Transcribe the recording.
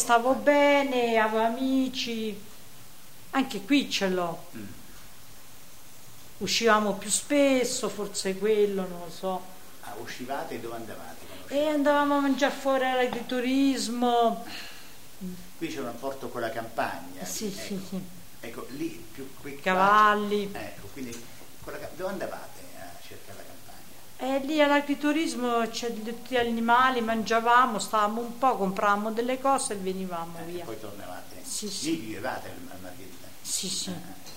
stavo bene, avevo amici, anche qui ce l'ho. Uscivamo più spesso, forse quello, non lo so. Ah, uscivate e dove andavate? E andavamo a mangiare fuori all'agriturismo. Qui c'è un rapporto con la campagna. Sì, ecco. sì, sì. Ecco, lì più quei Cavalli. Ecco, quindi dove andavate a cercare la campagna? E lì all'agriturismo c'è tutti gli animali, mangiavamo, stavamo un po', compravamo delle cose e venivamo E via. poi tornavate. Sì, sì. Lì vivevate al Margherita? Sì, sì.